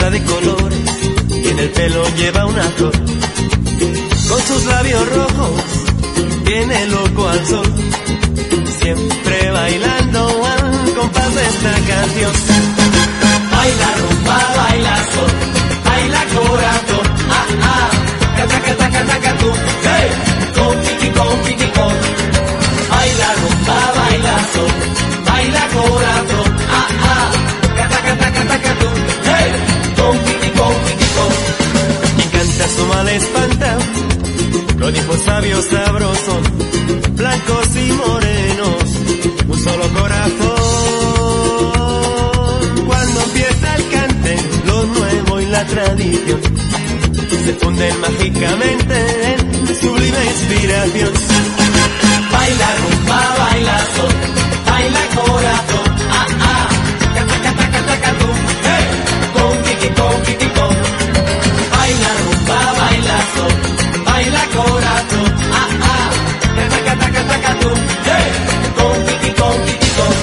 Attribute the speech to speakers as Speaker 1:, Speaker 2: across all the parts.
Speaker 1: camisa de colores y en el pelo lleva una flor. Con sus labios rojos tiene loco al sol, siempre bailando al compás de esta canción. Baila rumba, baila sol, baila corazón, ah, ah, cata, cata, cata, catu, hey, con kiki, con kiki, con. Baila rumba, baila sol, baila corazón, ah, ah, cata, cata, cata, catu, hey, con kiki, con kiki, con. Y canta su mal espantado, lo dijo sabio, sabroso, blancos y morenos, un solo corazón. Cuando empieza el cante, lo nuevo y la tradición se funden mágicamente en sublime inspiración. Baila rumba, baila sol, baila corazón, ah, ah, cata, cata, cata, catu, hey, con kiki, con kiki, con. Baila rumba, baila sol, baila corazón, ah, ah, cata, cata, cata, catu, hey, con kiki, con kiki, con.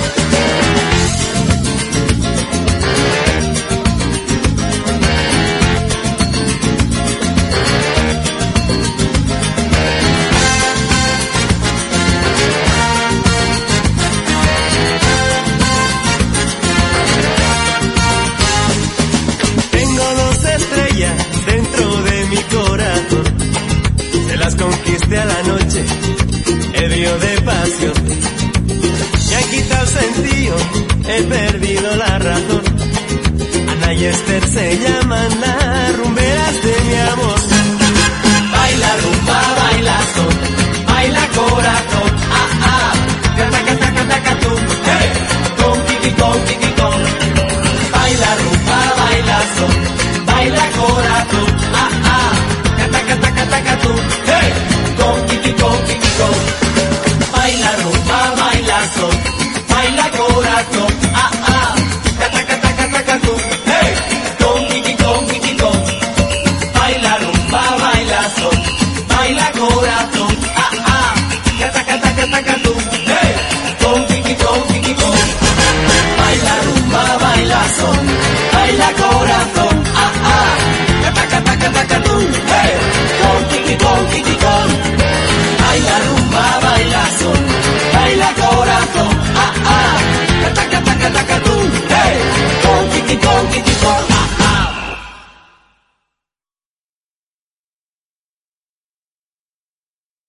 Speaker 1: Conquisté a la noche, ebrio de pasión. Me han quitado el sentido, he perdido la razón. Ana y Esther se llaman las rumberas de mi amor. Baila rumba, baila sol, baila corazón.